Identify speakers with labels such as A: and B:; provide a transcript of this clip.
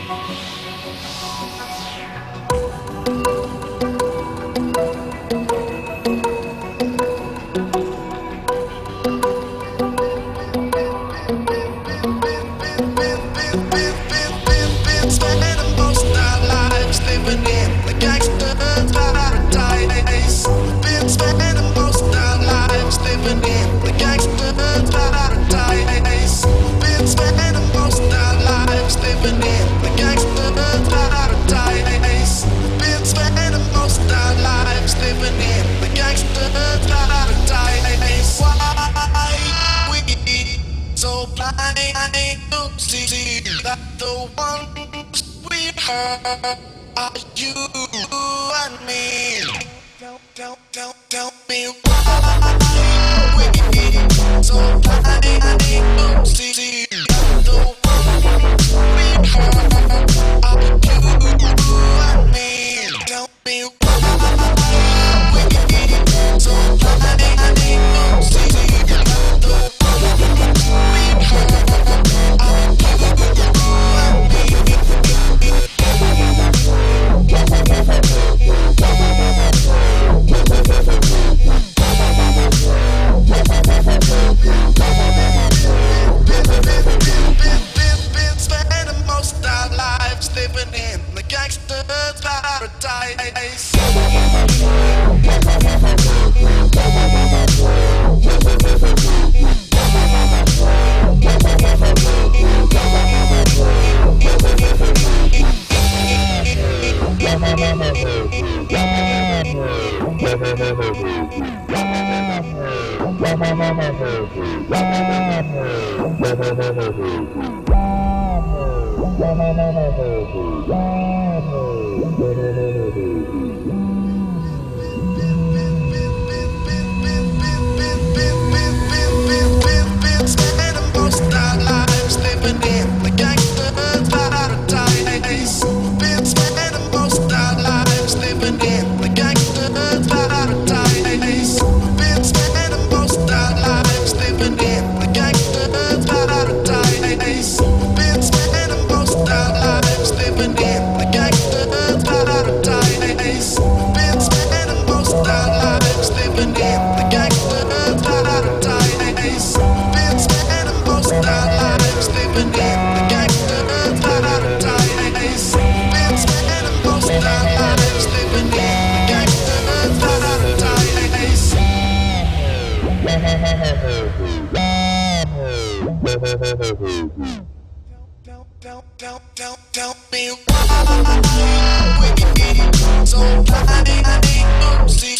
A: That the ones we heard are you and me. Tell me why we so blind to see that the ones we heard are you and me. Tell me why we so blind to see that the ones we heard are spending most our lives living in the gangster's paradise. Spending most our lives living in the gangster's paradise. Been spending most our lives living in the gangster's paradise. Been spending most our lives living in the gangster's paradise. Been spending most our lives living in the gangster's paradise. Been spending most our lives living in the gangster's paradise. Been spending most our lives living in the gangster's paradise. Been spending most our lives living in the gangster's paradise. Tell me why we so blind to see